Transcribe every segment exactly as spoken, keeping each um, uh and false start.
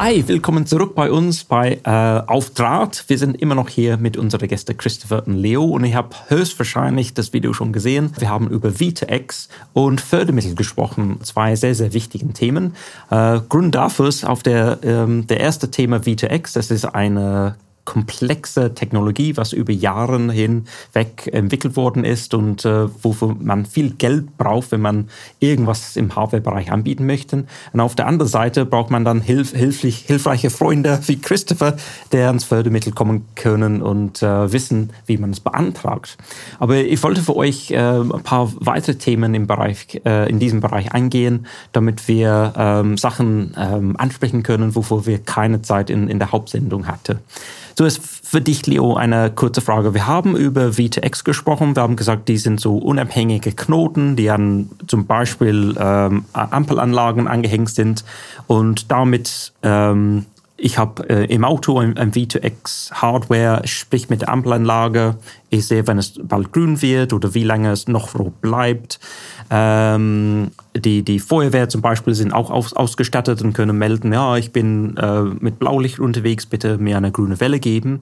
Hi, willkommen zurück bei uns bei äh, Auf Draht. Wir sind immer noch hier mit unseren Gästen Christopher und Leo und ich habe höchstwahrscheinlich das Video schon gesehen. Wir haben über V two X und Fördermittel gesprochen, zwei sehr, sehr wichtigen Themen. Äh, Grund dafür ist auf der, ähm, der erste Thema V two X, das ist eine komplexe Technologie, was über Jahre hinweg entwickelt worden ist und äh, wofür man viel Geld braucht, wenn man irgendwas im Hardware-Bereich anbieten möchte. Und auf der anderen Seite braucht man dann hilf, hilflich, hilfreiche Freunde wie Christopher, der ans Fördermittel kommen können und äh, wissen, wie man es beantragt. Aber ich wollte für euch äh, ein paar weitere Themen im Bereich, äh, in diesem Bereich eingehen, damit wir ähm, Sachen ähm, ansprechen können, wovor wir keine Zeit in, in der Hauptsendung hatten. So ist für dich, Leo, eine kurze Frage. Wir haben über V two X gesprochen. Wir haben gesagt, die sind so unabhängige Knoten, die an zum Beispiel ähm, Ampelanlagen angehängt sind. Und damit, ähm, ich habe äh, im Auto ein, ein V two X Hardware, sprich mit der Ampelanlage. Ich sehe, wenn es bald grün wird oder wie lange es noch rot bleibt. Ähm, die, die Feuerwehr zum Beispiel sind auch aus, ausgestattet und können melden, ja, ich bin äh, mit Blaulicht unterwegs, bitte mir eine grüne Welle geben.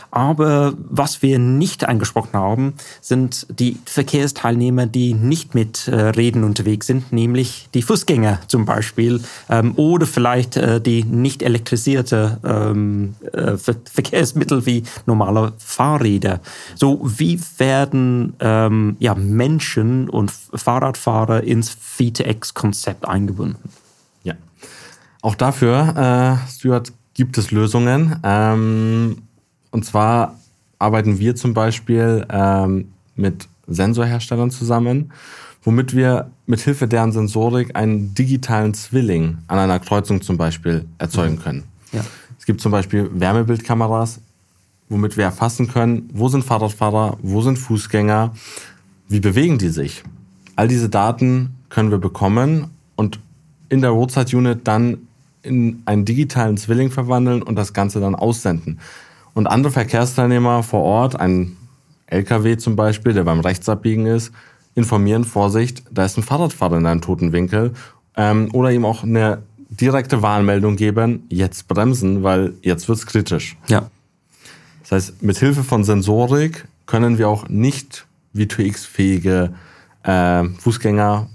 Aber was wir nicht angesprochen haben, sind die Verkehrsteilnehmer, die nicht mit äh, Rädern unterwegs sind, nämlich die Fußgänger zum Beispiel ähm, oder vielleicht äh, die nicht elektrisierte ähm, äh, Ver- Verkehrsmittel wie normale Fahrräder. So, wie werden ähm, ja, Menschen und Fahrradfahrer ins V two X-Konzept eingebunden? Ja, auch dafür, äh, Stuart, gibt es Lösungen. Ähm, und zwar arbeiten wir zum Beispiel ähm, mit Sensorherstellern zusammen, womit wir mit Hilfe deren Sensorik einen digitalen Zwilling an einer Kreuzung zum Beispiel erzeugen können. Ja. Es gibt zum Beispiel Wärmebildkameras, womit wir erfassen können, wo sind Fahrradfahrer, wo sind Fußgänger, wie bewegen die sich. All diese Daten können wir bekommen und in der Roadside Unit dann in einen digitalen Zwilling verwandeln und das Ganze dann aussenden. Und andere Verkehrsteilnehmer vor Ort, ein L K W zum Beispiel, der beim Rechtsabbiegen ist, informieren, Vorsicht, da ist ein Fahrradfahrer in einem toten Winkel, ähm, oder ihm auch eine direkte Warnmeldung geben, jetzt bremsen, weil jetzt wird's kritisch. Ja. Das heißt, mit Hilfe von Sensorik können wir auch nicht V two X-fähige äh, Fußgänger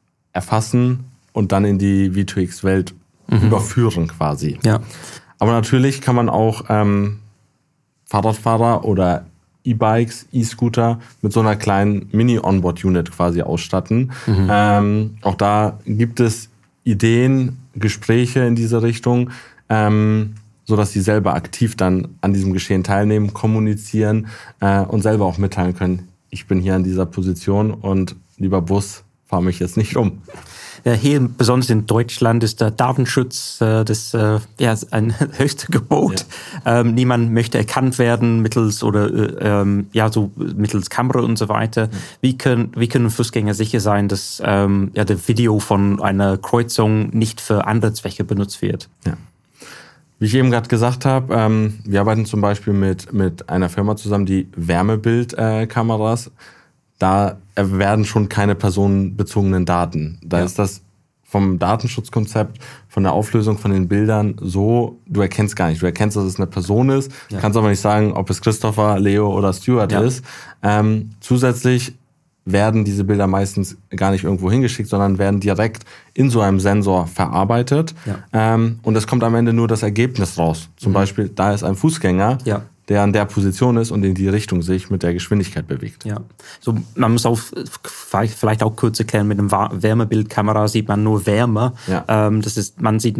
erfassen und dann in die V two X-Welt mhm. überführen quasi. Ja. Aber natürlich kann man auch ähm, Fahrradfahrer oder E-Bikes, E-Scooter mit so einer kleinen Mini-Onboard-Unit quasi ausstatten. Mhm. Ähm, auch da gibt es Ideen, Gespräche in diese Richtung, ähm, so dass sie selber aktiv dann an diesem Geschehen teilnehmen, kommunizieren äh, und selber auch mitteilen können, ich bin hier an dieser Position und lieber Bus, fahr mich jetzt nicht um. Ja, hier besonders in Deutschland ist der Datenschutz äh, das äh, ja, ein höchstes Gebot. Ja. Ähm, niemand möchte erkannt werden mittels oder äh, ähm, ja so mittels Kamera und so weiter. Ja. Wie können wie können Fußgänger sicher sein, dass ähm, ja der Video von einer Kreuzung nicht für andere Zwecke benutzt wird? Ja. Wie ich eben gerade gesagt habe, ähm, wir arbeiten zum Beispiel mit mit einer Firma zusammen, die Wärmebildkameras. Äh, Da werden schon keine personenbezogenen Daten. Da ja. ist das vom Datenschutzkonzept, von der Auflösung von den Bildern so, du erkennst gar nicht. Du erkennst, dass es eine Person ist, ja. kannst aber nicht sagen, ob es Christopher, Leo oder Stuart ja. ist. Ähm, zusätzlich werden diese Bilder meistens gar nicht irgendwo hingeschickt, sondern werden direkt in so einem Sensor verarbeitet. Ja. Ähm, und es kommt am Ende nur das Ergebnis raus. Zum mhm. Beispiel, da ist ein Fußgänger, ja. der an der Position ist und in die Richtung sich mit der Geschwindigkeit bewegt. Ja, so man muss auch vielleicht auch kurz erklären, mit einer Wärmebildkamera sieht man nur Wärme. Ja. Ähm, das ist, man sieht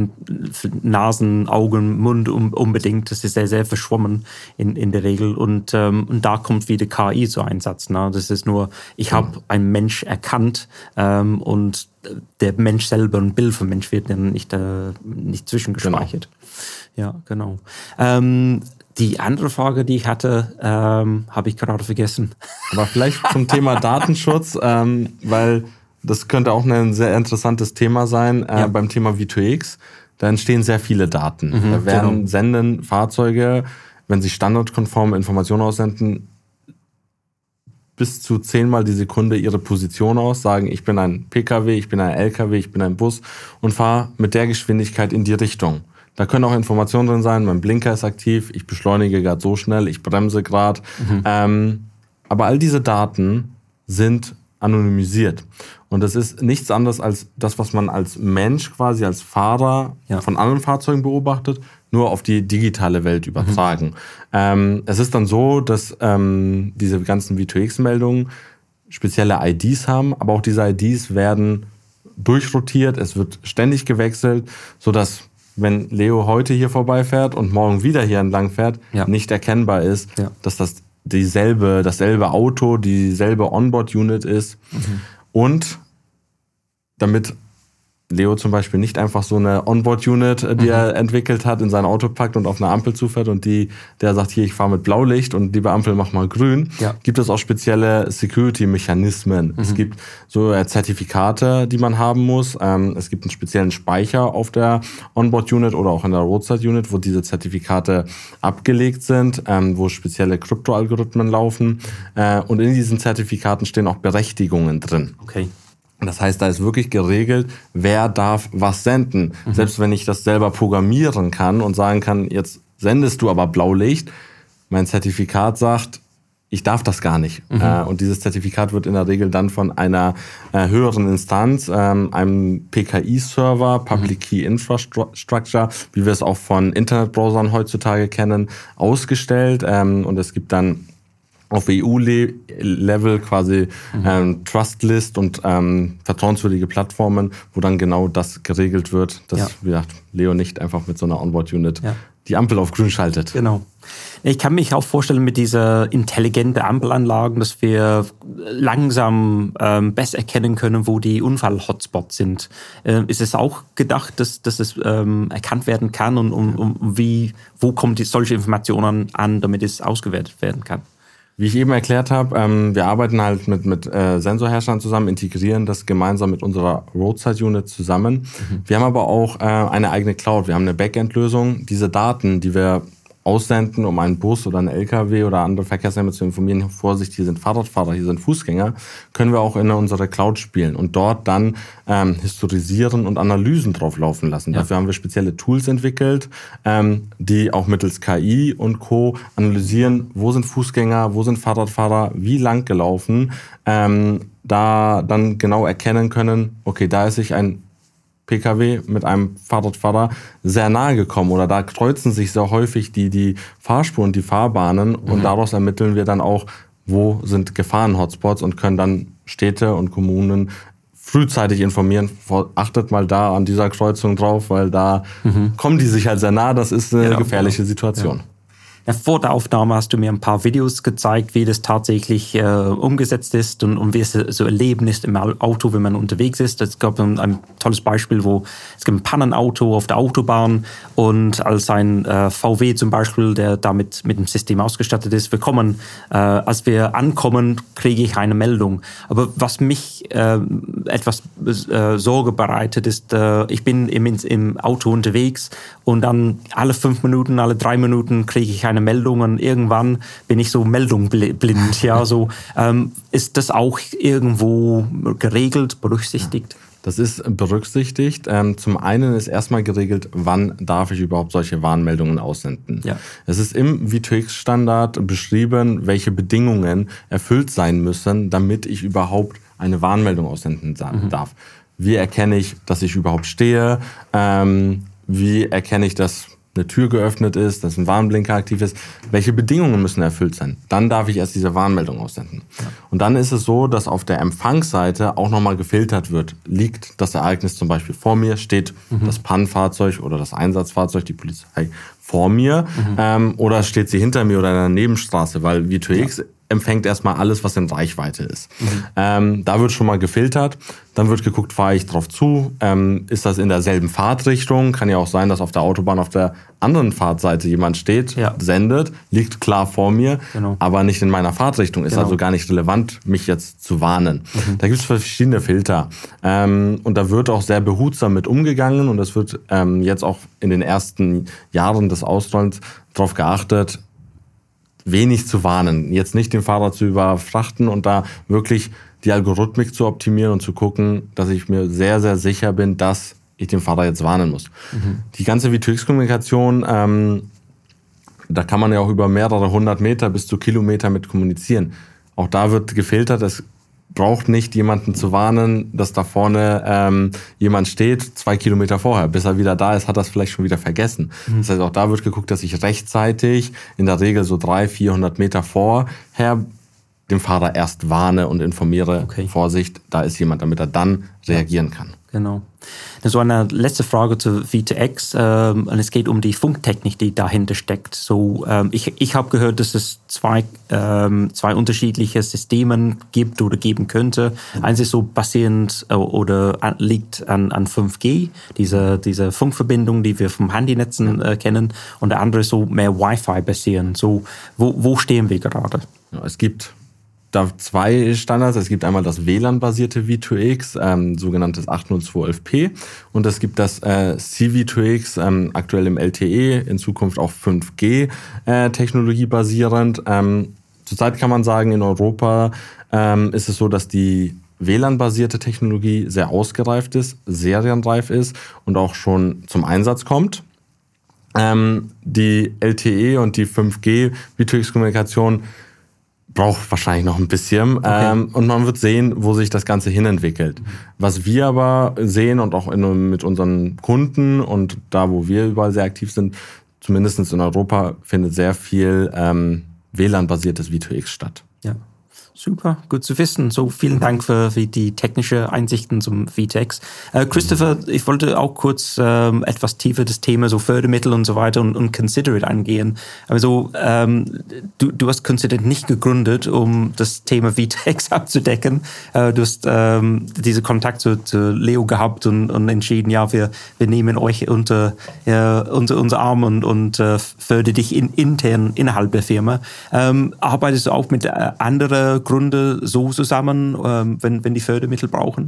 Nasen, Augen, Mund unbedingt. Das ist sehr, sehr verschwommen in, in der Regel. Und, ähm, und da kommt wieder K I zu Einsatz. Ne? Das ist nur, ich habe mhm. einen Mensch erkannt ähm, und der Mensch selber, ein Bild vom Mensch wird dann nicht, äh, nicht zwischengespeichert. Genau. Ja, genau. Ähm, Die andere Frage, die ich hatte, ähm, habe ich gerade vergessen. Aber vielleicht zum Thema Datenschutz, ähm, weil das könnte auch ein sehr interessantes Thema sein äh, ja. beim Thema V two X. Da entstehen sehr viele Daten. Mhm, da werden genau. senden Fahrzeuge, wenn sie standardkonform Informationen aussenden, bis zu zehnmal die Sekunde ihre Position aus, sagen, ich bin ein P K W, ich bin ein L K W, ich bin ein Bus und fahre mit der Geschwindigkeit in die Richtung. Da können auch Informationen drin sein, mein Blinker ist aktiv, ich beschleunige gerade so schnell, ich bremse gerade. Mhm. Ähm, aber all diese Daten sind anonymisiert. Und das ist nichts anderes als das, was man als Mensch quasi, als Fahrer ja. von anderen Fahrzeugen beobachtet, nur auf die digitale Welt übertragen. Mhm. Ähm, es ist dann so, dass ähm, diese ganzen V zwei X-Meldungen spezielle I Ds haben, aber auch diese I Ds werden durchrotiert, es wird ständig gewechselt, sodass, wenn Leo heute hier vorbeifährt und morgen wieder hier entlang fährt, ja. nicht erkennbar ist, ja. dass das dieselbe, dasselbe Auto, dieselbe Onboard-Unit ist. Mhm. Und damit Leo zum Beispiel nicht einfach so eine Onboard-Unit, die mhm. er entwickelt hat, in sein Auto packt und auf eine Ampel zufährt und die, der sagt, hier, ich fahre mit Blaulicht und liebe Ampel, mach mal grün, ja. gibt es auch spezielle Security-Mechanismen. Mhm. Es gibt so Zertifikate, die man haben muss. Ähm, es gibt einen speziellen Speicher auf der Onboard-Unit oder auch in der Roadside-Unit, wo diese Zertifikate abgelegt sind, ähm, wo spezielle Krypto-Algorithmen laufen. Äh, und in diesen Zertifikaten stehen auch Berechtigungen drin. Okay. Das heißt, da ist wirklich geregelt, wer darf was senden. Mhm. Selbst wenn ich das selber programmieren kann und sagen kann, jetzt sendest du aber Blaulicht, mein Zertifikat sagt, ich darf das gar nicht. Mhm. Äh, und dieses Zertifikat wird in der Regel dann von einer äh, höheren Instanz, ähm, einem P K I-Server, Public mhm. Key Infrastructure, wie wir es auch von Internetbrowsern heutzutage kennen, ausgestellt. Ähm, und es gibt dann auf E U-Level quasi mhm. ähm, Trustlist und ähm, vertrauenswürdige Plattformen, wo dann genau das geregelt wird, dass ja. wie gesagt, Leo nicht einfach mit so einer Onboard-Unit ja. die Ampel auf grün schaltet. Genau. Ich kann mich auch vorstellen mit dieser intelligenten Ampelanlagen, dass wir langsam ähm, besser erkennen können, wo die Unfall-Hotspots sind. Ähm, ist es auch gedacht, dass, dass es ähm, erkannt werden kann und, und, und wie, wo kommt die, solche Informationen an, damit es ausgewertet werden kann? Wie ich eben erklärt habe, ähm, wir arbeiten halt mit, mit äh, Sensorherstellern zusammen, integrieren das gemeinsam mit unserer Roadside-Unit zusammen. Mhm. Wir haben aber auch äh, eine eigene Cloud, wir haben eine Backend-Lösung. Diese Daten, die wir aussenden, um einen Bus oder einen L K W oder andere Verkehrsnehmer zu informieren, Vorsicht, hier sind Fahrradfahrer, hier sind Fußgänger, können wir auch in unsere Cloud spielen und dort dann ähm, historisieren und Analysen drauf laufen lassen. Ja. Dafür haben wir spezielle Tools entwickelt, ähm, die auch mittels K I und Co. analysieren, wo sind Fußgänger, wo sind Fahrradfahrer, wie lang gelaufen, ähm, da dann genau erkennen können, okay, da ist sich ein P K W mit einem Fahrradfahrer sehr nahe gekommen oder da kreuzen sich sehr häufig die, die Fahrspuren, die Fahrbahnen mhm. und daraus ermitteln wir dann auch, wo sind Gefahren-Hotspots und können dann Städte und Kommunen frühzeitig informieren. Achtet mal da an dieser Kreuzung drauf, weil da mhm. kommen die sich halt sehr nah, das ist eine genau, gefährliche Situation. Ja. Ja, vor der Aufnahme hast du mir ein paar Videos gezeigt, wie das tatsächlich äh, umgesetzt ist und, und wie es so erleben ist im Auto, wenn man unterwegs ist. Es gab ein, ein tolles Beispiel, wo es gibt ein Pannenauto auf der Autobahn und als ein äh, V W zum Beispiel, der damit mit dem System ausgestattet ist, wir kommen, äh, als wir ankommen, kriege ich eine Meldung. Aber was mich äh, etwas äh, Sorge bereitet, ist, äh, ich bin im, im Auto unterwegs und dann alle fünf Minuten, alle drei Minuten kriege ich eine Meldung und irgendwann bin ich so meldungblind. Ja, so, ähm, ist das auch irgendwo geregelt, berücksichtigt? Das ist berücksichtigt. Ähm, zum einen ist erstmal geregelt, wann darf ich überhaupt solche Warnmeldungen aussenden. Ja. Es ist im V zwei X-Standard beschrieben, welche Bedingungen erfüllt sein müssen, damit ich überhaupt eine Warnmeldung aussenden mhm. darf. Wie erkenne ich, dass ich überhaupt stehe? Ähm, wie erkenne ich, dass eine Tür geöffnet ist, dass ein Warnblinker aktiv ist, welche Bedingungen müssen erfüllt sein? Dann darf ich erst diese Warnmeldung aussenden. Ja. Und dann ist es so, dass auf der Empfangsseite auch nochmal gefiltert wird. Liegt das Ereignis zum Beispiel vor mir, steht mhm. das Pannenfahrzeug oder das Einsatzfahrzeug, die Polizei vor mir mhm. ähm, oder steht sie hinter mir oder in einer Nebenstraße, weil V zwei X ja. empfängt erstmal alles, was in Reichweite ist. Mhm. Ähm, da wird schon mal gefiltert. Dann wird geguckt, fahre ich drauf zu? Ähm, ist das in derselben Fahrtrichtung? Kann ja auch sein, dass auf der Autobahn auf der anderen Fahrtseite jemand steht, ja. sendet, liegt klar vor mir, genau. aber nicht in meiner Fahrtrichtung. Ist genau. also gar nicht relevant, mich jetzt zu warnen. Mhm. Da gibt es verschiedene Filter. Ähm, und da wird auch sehr behutsam mit umgegangen. Und es wird ähm, jetzt auch in den ersten Jahren des Ausrollens darauf geachtet, wenig zu warnen, jetzt nicht den Fahrer zu überfrachten und da wirklich die Algorithmik zu optimieren und zu gucken, dass ich mir sehr, sehr sicher bin, dass ich den Fahrer jetzt warnen muss. Mhm. Die ganze V zwei X-Kommunikation, ähm, da kann man ja auch über mehrere hundert Meter bis zu Kilometer mit kommunizieren. Auch da wird gefiltert, es braucht nicht jemanden zu warnen, dass da vorne ähm, jemand steht, zwei Kilometer vorher. Bis er wieder da ist, hat er es vielleicht schon wieder vergessen. Mhm. Das heißt, auch da wird geguckt, dass ich rechtzeitig, in der Regel so dreihundert, vierhundert Meter vorher, den Fahrer erst warne und informiere, okay. Vorsicht, da ist jemand, damit er dann reagieren kann. Genau. So eine letzte Frage zu V zwei X. Ähm, und es geht um die Funktechnik, die dahinter steckt. So, ähm, ich ich habe gehört, dass es zwei, ähm, zwei unterschiedliche Systeme gibt oder geben könnte. Eins ist so basierend äh, oder an, liegt an, an fünf G, diese, diese Funkverbindung, die wir vom Handynetzen äh, kennen. Und der andere ist so mehr Wi-Fi basierend. So, wo, wo stehen wir gerade? Ja, es gibt da zwei Standards. Es gibt einmal das W L A N-basierte V zwei X, ähm, sogenanntes acht null zwei elf P, und es gibt das äh, C V zwei X, ähm, aktuell im L T E, in Zukunft auch fünf G äh, Technologie basierend. Ähm, zurzeit kann man sagen, in Europa ähm, ist es so, dass die W L A N-basierte Technologie sehr ausgereift ist, serienreif ist und auch schon zum Einsatz kommt. Ähm, die L T E und die fünf G V zwei X-Kommunikation braucht wahrscheinlich noch ein bisschen. Okay. Ähm, und man wird sehen, wo sich das Ganze hinentwickelt. Mhm. Was wir aber sehen und auch in, mit unseren Kunden und da, wo wir überall sehr aktiv sind, zumindest in Europa, findet sehr viel ähm, W L A N-basiertes V zwei X statt. Ja. Super, gut zu wissen. So, vielen Dank für, für die technische Einsichten zum V zwei X. Äh, Christopher, ich wollte auch kurz ähm, etwas tiefer das Thema so Fördermittel und so weiter und, und Considerate angehen. Also ähm, du, du hast Considerate nicht gegründet, um das Thema V zwei X abzudecken. Äh, du hast ähm, diesen Kontakt zu, zu Leo gehabt und, und entschieden, ja, wir, wir nehmen euch unter, äh, unter unser Arm und, und äh, fördern dich in, intern innerhalb der Firma. Ähm, arbeitest du auch mit äh, anderen Gründe so zusammen, wenn, wenn die Fördermittel brauchen?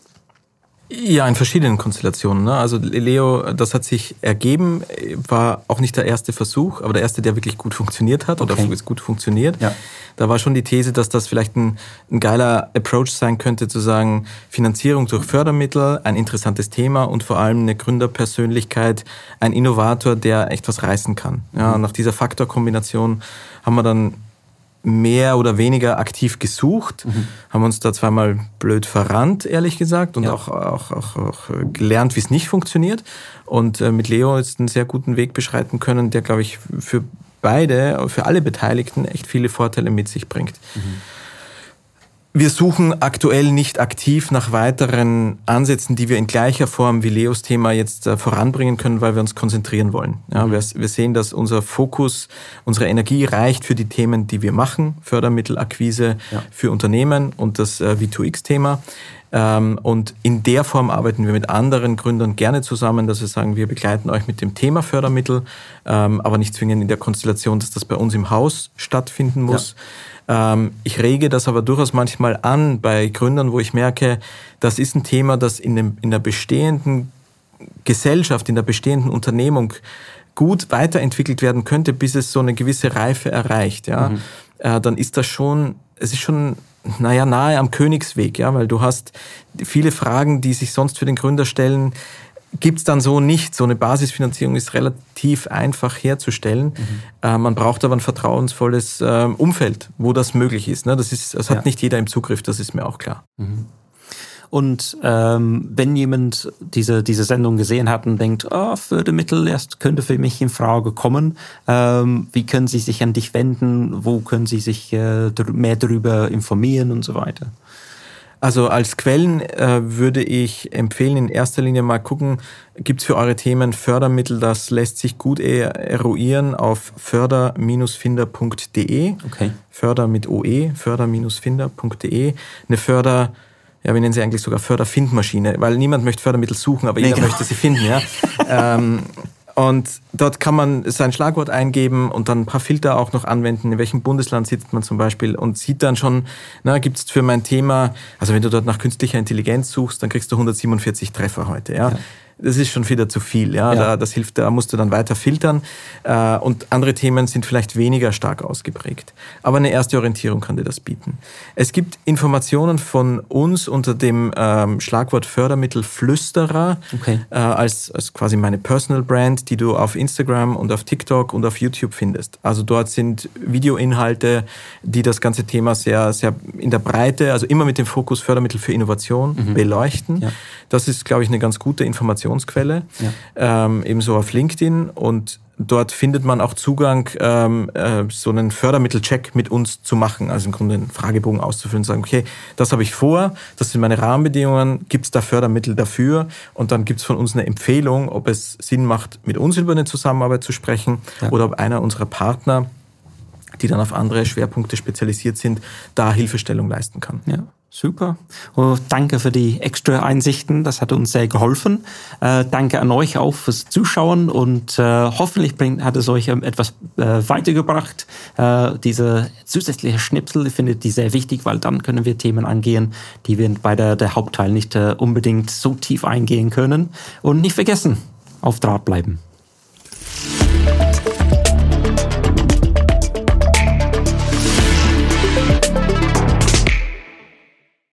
Ja, in verschiedenen Konstellationen. Ne? Also Leo, das hat sich ergeben, war auch nicht der erste Versuch, aber der erste, der wirklich gut funktioniert hat oder okay. gut funktioniert. Ja. Da war schon die These, dass das vielleicht ein, ein geiler Approach sein könnte, zu sagen, Finanzierung durch Fördermittel, ein interessantes Thema und vor allem eine Gründerpersönlichkeit, ein Innovator, der echt was reißen kann. Ja, mhm. Nach dieser Faktorkombination haben wir dann mehr oder weniger aktiv gesucht, mhm. haben uns da zweimal blöd verrannt, ehrlich gesagt, und ja. auch, auch, auch, auch gelernt, wie es nicht funktioniert. Und äh, mit Leo jetzt einen sehr guten Weg beschreiten können, der, glaube ich, für beide, für alle Beteiligten echt viele Vorteile mit sich bringt. Mhm. Wir suchen aktuell nicht aktiv nach weiteren Ansätzen, die wir in gleicher Form wie Leos Thema jetzt äh, voranbringen können, weil wir uns konzentrieren wollen. Ja, mhm. wir, wir sehen, dass unser Fokus, unsere Energie reicht für die Themen, die wir machen, Fördermittelakquise ja. für Unternehmen und das äh, V zwei X-Thema. Ähm, und in der Form arbeiten wir mit anderen Gründern gerne zusammen, dass wir sagen, wir begleiten euch mit dem Thema Fördermittel, ähm, aber nicht zwingend in der Konstellation, dass das bei uns im Haus stattfinden muss. Ja. Ich rege das aber durchaus manchmal an bei Gründern, wo ich merke, das ist ein Thema, das in, dem, in der bestehenden Gesellschaft, in der bestehenden Unternehmung gut weiterentwickelt werden könnte, bis es so eine gewisse Reife erreicht. Ja, mhm. Dann ist das schon, es ist schon, naja, nahe am Königsweg, ja, weil du hast viele Fragen, die sich sonst für den Gründer stellen, gibt's dann so nicht. So eine Basisfinanzierung ist relativ einfach herzustellen. Mhm. Äh, man braucht aber ein vertrauensvolles äh, Umfeld, wo das möglich ist. Ne? Das ist, das hat ja. nicht jeder im Zugriff, das ist mir auch klar. Mhm. Und ähm, wenn jemand diese, diese Sendung gesehen hat und denkt, oh, Fördermittel erst könnte für mich in Frage kommen, ähm, wie können Sie sich an dich wenden? Wo können Sie sich äh, mehr darüber informieren und so weiter? Also als Quellen äh, würde ich empfehlen, in erster Linie mal gucken, gibt's für eure Themen Fördermittel, das lässt sich gut eruieren auf förder Bindestrich finder Punkt de. Okay. Förder mit O E, förder Bindestrich finder Punkt de. Eine Förder, ja, wir nennen sie eigentlich sogar Förderfindmaschine, weil niemand möchte Fördermittel suchen, aber jeder nee, genau. möchte sie finden, ja. ähm, Und dort kann man sein Schlagwort eingeben und dann ein paar Filter auch noch anwenden. In welchem Bundesland sitzt man zum Beispiel und sieht dann schon, na, gibt es für mein Thema, also wenn du dort nach künstlicher Intelligenz suchst, dann kriegst du hundertsiebenundvierzig Treffer heute. Ja? Ja. das ist schon wieder zu viel. Ja? Ja. Da, das hilft, da musst du dann weiter filtern. Äh, und andere Themen sind vielleicht weniger stark ausgeprägt. Aber eine erste Orientierung kann dir das bieten. Es gibt Informationen von uns unter dem ähm, Schlagwort Fördermittel Flüsterer okay. äh, als, als quasi meine Personal Brand, die du auf Instagram und auf TikTok und auf YouTube findest. Also dort sind Videoinhalte, die das ganze Thema sehr, sehr in der Breite, also immer mit dem Fokus Fördermittel für Innovation mhm. beleuchten. Ja. Das ist, glaube ich, eine ganz gute Informationsquelle. Ja. Ähm, ebenso auf LinkedIn, und dort findet man auch Zugang, ähm, äh, so einen Fördermittelcheck mit uns zu machen. Also im Grunde einen Fragebogen auszufüllen und sagen, okay, das habe ich vor, das sind meine Rahmenbedingungen, gibt es da Fördermittel dafür? Und dann gibt es von uns eine Empfehlung, ob es Sinn macht, mit uns über eine Zusammenarbeit zu sprechen ja. oder ob einer unserer Partner, die dann auf andere Schwerpunkte spezialisiert sind, da Hilfestellung leisten kann. Ja. Super. Oh, danke für die extra Einsichten. Das hat uns sehr geholfen. Äh, danke an euch auch fürs Zuschauen, und äh, hoffentlich bringt, hat es euch etwas äh, weitergebracht. Äh, diese zusätzliche Schnipsel, ich finde die sehr wichtig, weil dann können wir Themen angehen, die wir bei der, der Hauptteil nicht äh, unbedingt so tief eingehen können. Und nicht vergessen, auf Draht bleiben.